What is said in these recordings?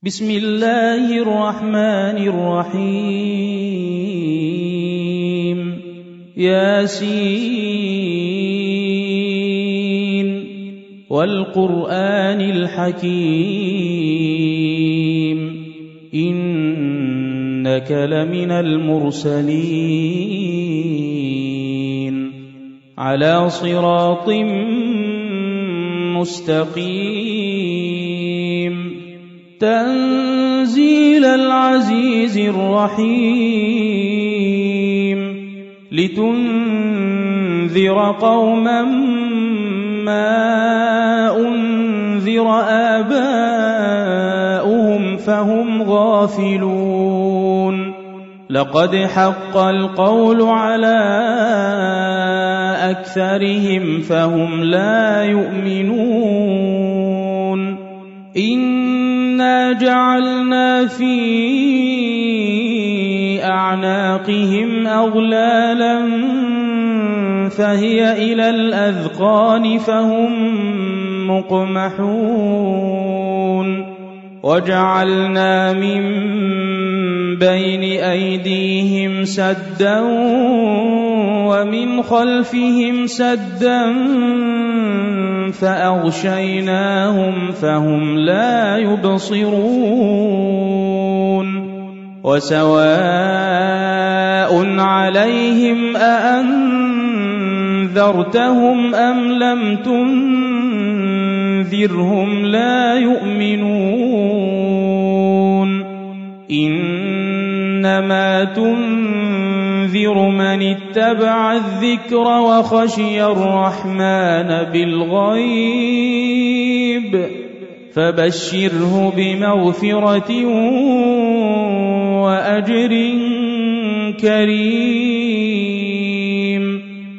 بسم الله الرحمن الرحيم ياسين والقرآن الحكيم إنك لمن المرسلين على صراط مستقيم تنزيل العزيز الرحيم لتنذر قوما ما أنذر آباؤهم فهم غافلون لقد حق القول على أكثرهم فهم لا يؤمنون إنا جعلنا في أعناقهم أغلالا فهي إلى الأذقان فهم مقمحون وجعلنا من بين أيديهم سدا ومن خلفهم سدا فأغشيناهم فهم لا يبصرون وسواء عليهم أأنذرتهم أم لم تنذرهم لا يؤمنون إنما تنذر من اتبع الذكر وخشي الرحمن بالغيب فبشره بمغفرة وأجر كريم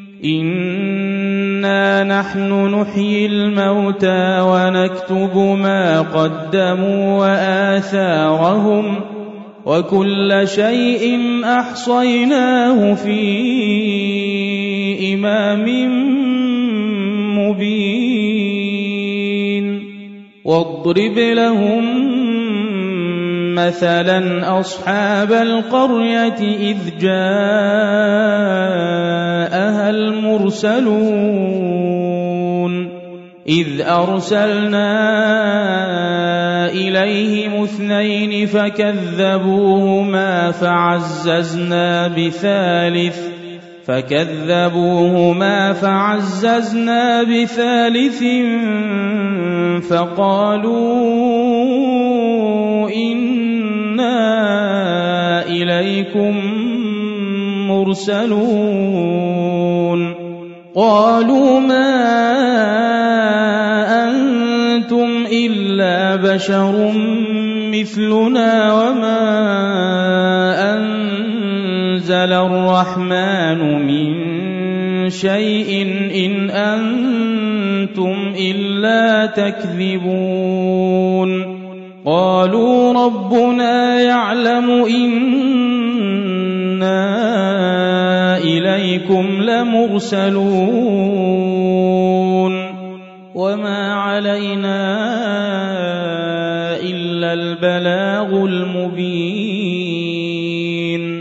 إنا نحن نحيي الموتى ونكتب ما قدموا وآثارهم وكل شيء أحصيناه في إمام مبين واضرب لهم مثلا أصحاب القرية إذ جاءها المرسلون إذ أرسلنا إليهم 2 فكذبوهما فعززنا بثالث فقالوا إنا إليكم مرسلون قالوا ما أنتم إلا بشر مثلنا وما أنزل الرحمن من شيء إن أنتم إلا تكذبون قالوا ربنا يعلم إنا إليكم لمرسلون وما علينا إلا البلاغ المبين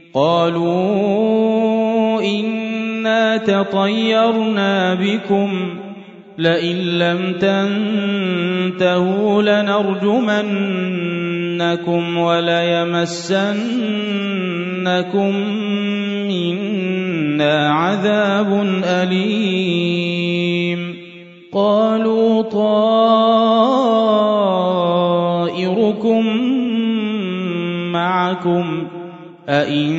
قالوا إنا تطيرنا بكم لئن لم تنتهوا لنرجمنكم وليمسنكم منا عذاب أليم قالوا طائركم معكم أئن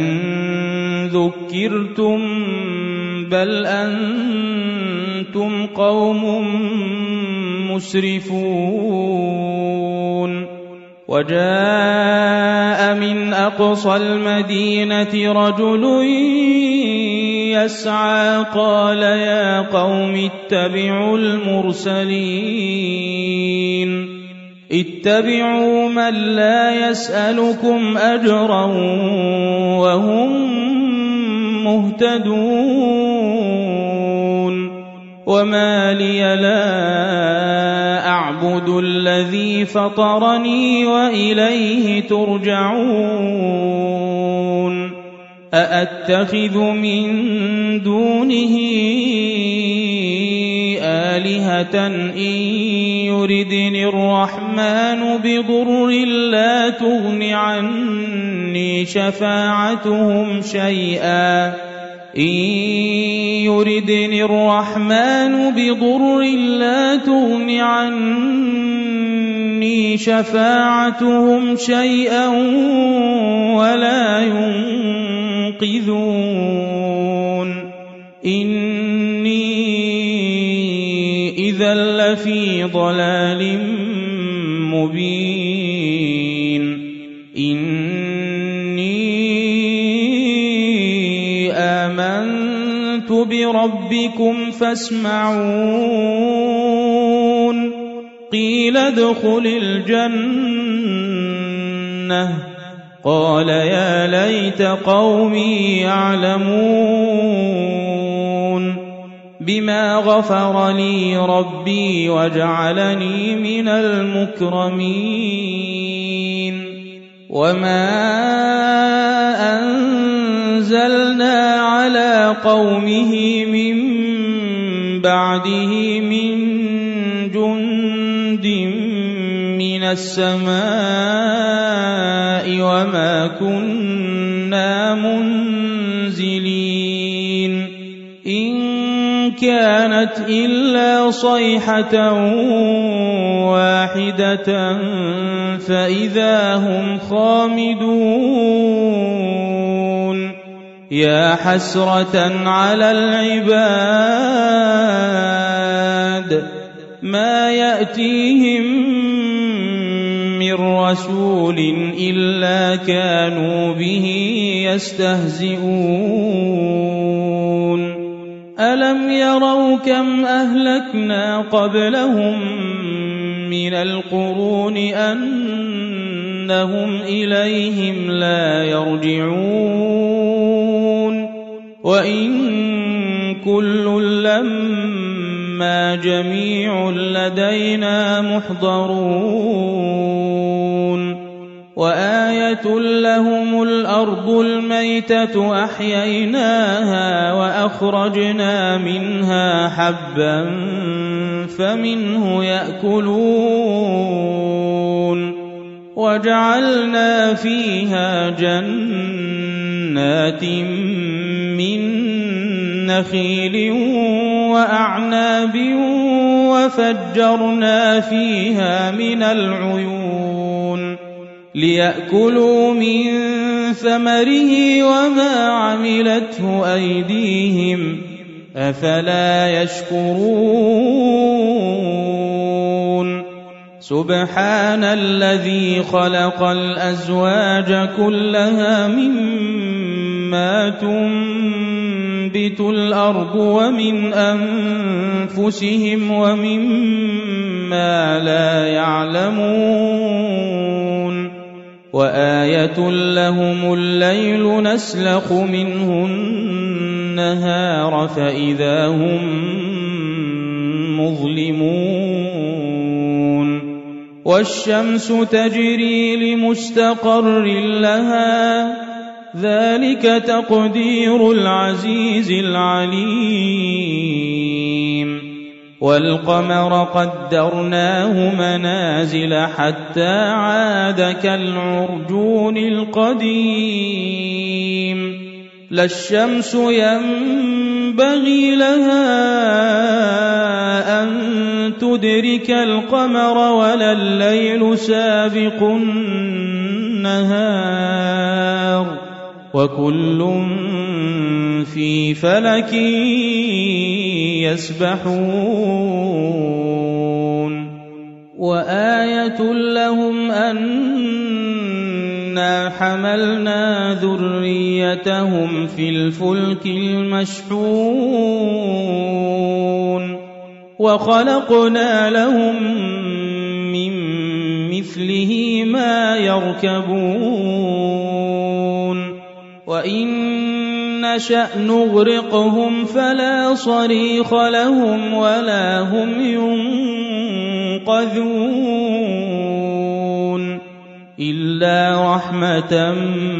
ذكرتم بل أنتم قوم مسرفون وجاء من أقصى المدينة رجل يسعى قال يا قوم اتبعوا من لا يسألكم أجرا وهم مهتدون وما لي لا أعبد الذي فطرني وإليه ترجعون أأتخذ من دونه آلهة إن يردني الرحمن بضر لا تغن عني شفاعتهم شيئا إن يردني الرحمن بضر لا تغن عني شفاعتهم شيئا ولا ينقذون إني إذا لفي ضلال مبين آمنت بربكم فاسمعون قيل ادخل الجنة قال يا ليت قومي يعلمون بما غفر لي ربي وجعلني من المكرمين وما أنزلنا على قومه من بعده من جند من السماء وما كنا منزلين إن كانت إلا صيحة واحدة فإذا هم خامدون يا حسرة على العباد ما يأتيهم من رسول إلا كانوا به يستهزئون ألم يروا كم أهلكنا قبلهم من القرون أنهم إليهم لا يرجعون وإن كل لما جميع لدينا محضرون وآية لهم الأرض الميتة أحييناها وأخرجنا منها حبا فمنه يأكلون وجعلنا فيها جنات من نخيل وأعناب وفجرنا فيها من العيون ليأكلوا من ثمره وما عملته أيديهم أفلا يشكرون سبحان الذي خلق الأزواج كلها مما تنبت الأرض ومن أنفسهم ومما لا يعلمون وآية لهم الليل نسلخ منه النهار فإذا هم مظلمون والشمس تجري لمستقر لها ذلك تقدير العزيز العليم والقمر قدرناه منازل حتى عاد كالعرجون القديم لا الشمس ينبغي لها أن تدرك القمر ولا الليل سابق النهار وكل في فلك يسبحون وآية لهم أنا حملنا ذريتهم في الفلك المشحون وخلقنا لهم من مثله ما يركبون وإن نشأ نغرقهم فلا صريخ لهم ولا هم ينقذون إلا رحمة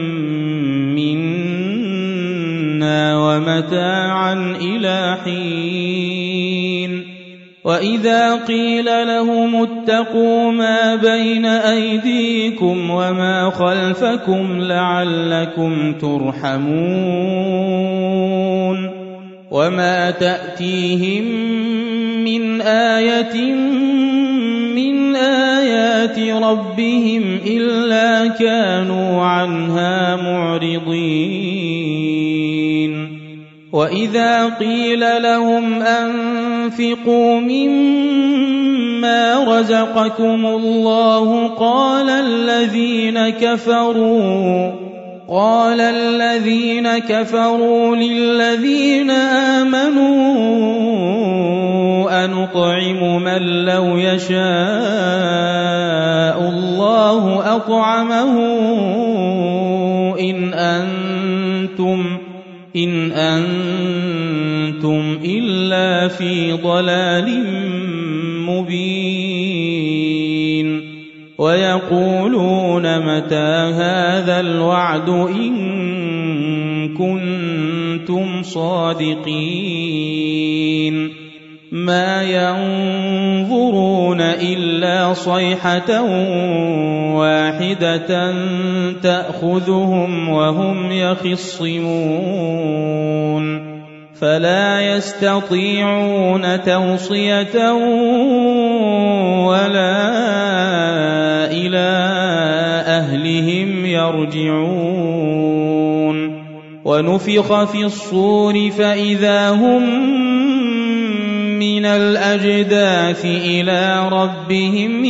منا ومتاعا إلى حين وإذا قيل لهم اتقوا ما بين أيديكم وما خلفكم لعلكم ترحمون وما تأتيهم من آية من آيات ربهم إلا كانوا عنها معرضين وإذا قيل لهم أنفقوا مما رزقكم الله قال الذين كفروا للذين آمنوا أنطعم من لو يشاء الله أطعمه إن أنتم إلا في ضلال مبين ويقولون متى هذا الوعد إن كنتم صادقين ما ينظرون إلا صيحة واحدة تأخذهم وهم يخصمون فلا يستطيعون توصية ولا إلى أهلهم يرجعون ونفخ في الصور فإذا هم من الأجداث إلى ربهم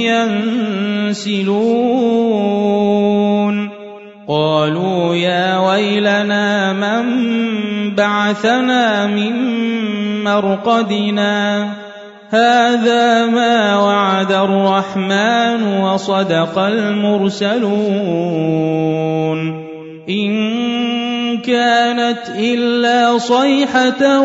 ينسلون قالوا يا ويلنا من بعثنا من مرقدنا هذا ما وعد الرحمن وصدق المرسلون إن كانت إلا صيحة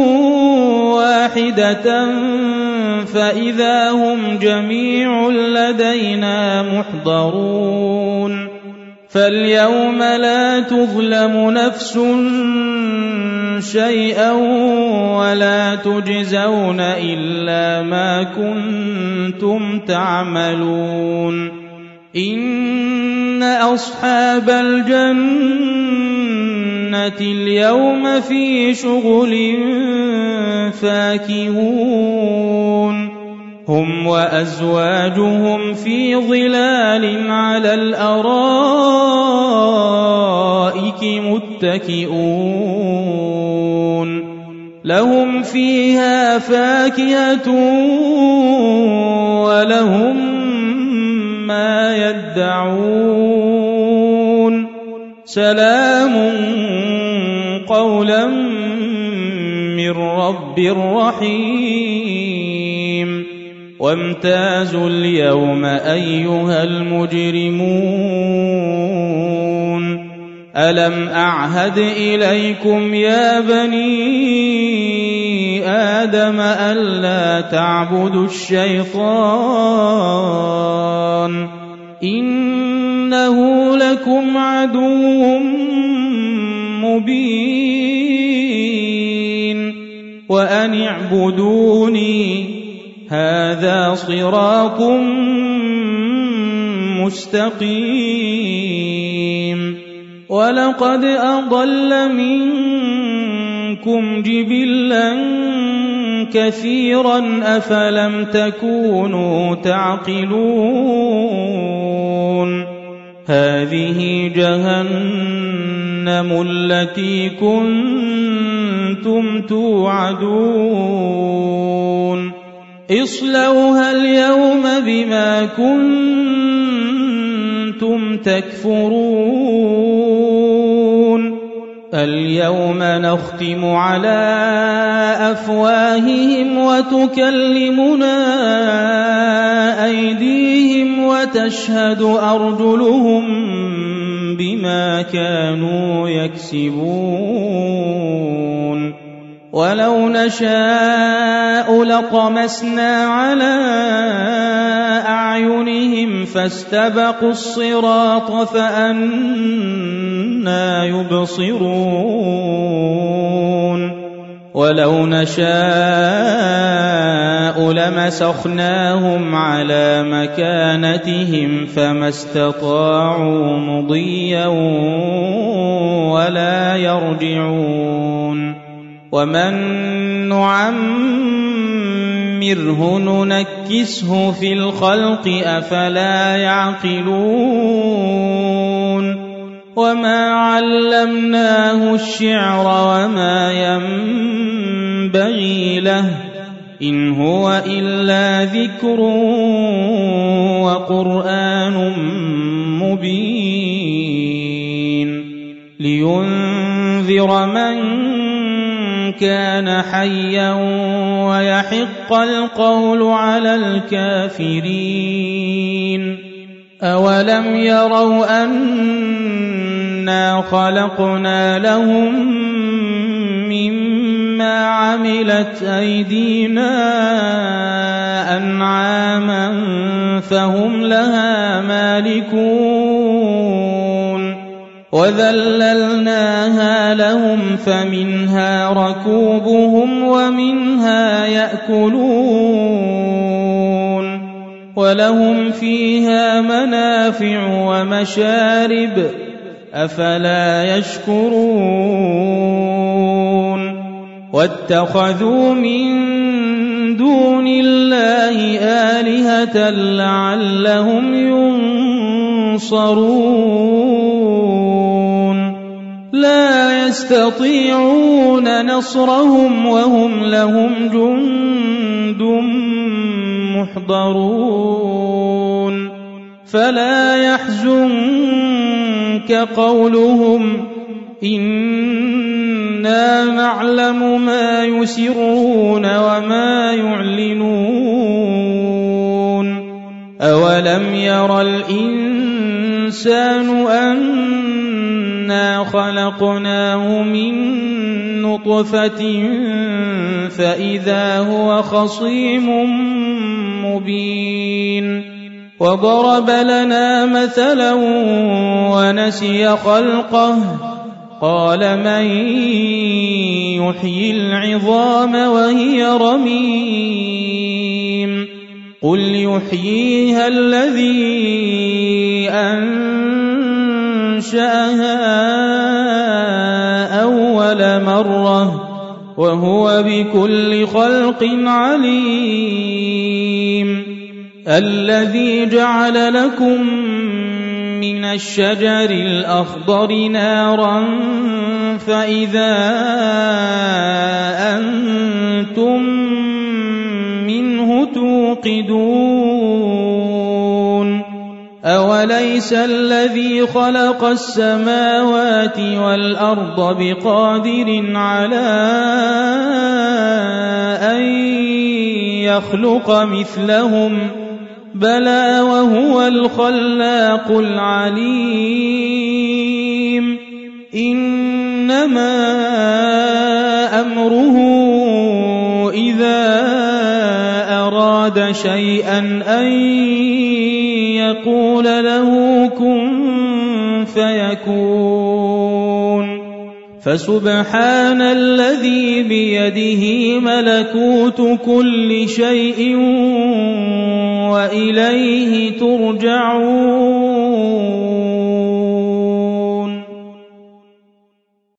واحدة فإذا هم جميع لدينا محضرون فاليوم لا تظلم نفس شيئا ولا تجزون إلا ما كنتم تعملون إن أصحاب الجنة اليوم في شغل فاكهون هم وأزواجهم في ظلال على الأرائك متكئون لهم فيها فاكهة ولهم ما يدعون سلام قولا من رب رحيم وامتازوا اليوم أيها المجرمون ألم أعهد إليكم يا بني آدم ألا تعبدوا الشيطان إنه لكم عدو مبين وأن اعبدوني هذا صراط مستقيم ولقد أضل منكم جبلا كثيرا أفلم تكونوا تعقلون هذه جهنم التي كنتم توعدون اصلوها اليوم بما كنتم تكفرون اليوم نختم على أفواههم وتكلمنا أيديهم وتشهد أرجلهم بما كانوا يكسبون ولو نشاء لطمسنا على أعينهم فاستبقوا الصراط فأنى يبصرون ولو نشاء لمسخناهم على مكانتهم فما استطاعوا مضيا ولا يرجعون ومن نعمره ننكسه في الخلق أفلا يعقلون وما علمناه الشعر وما ينبغي له إن هو إلا ذكر وقرآن مبين لينذر من كان حيا ويحق القول على الكافرين أولم يروا أنا خلقنا لهم مما عملت أيدينا أنعاما فهم لها مالكون وذللناها لهم فمنها ركوبهم ومنها يأكلون ولهم فيها منافع ومشارب أفلا يشكرون واتخذوا من دون الله آلهة لعلهم ينصرون لا يستطيعون نصرهم وهم لهم جند محضرون فلا يحزنك قولهم إنا نعلم ما يسرون وما يعلنون أولم ير الإنسان أنا خلقناه من نطفة فإذا هو خصيم مبين وضرب لنا مثلا ونسي خلقه قال من يحيي العظام وهي رميم قل يحييها الذي أنشأها أول مرة وهو بكل خلق عليم الذي جعل لكم من الشجر الأخضر نارا فإذا أنتم منه توقدون أوليس الذي خلق السماوات والأرض بقادر على أن يخلق مثلهم بلى وهو الخلاق العليم إنما أمره إذا أراد شيئا أن يقول له كن فيكون فسبحان الذي بيده ملكوت كل شيء وإليه ترجعون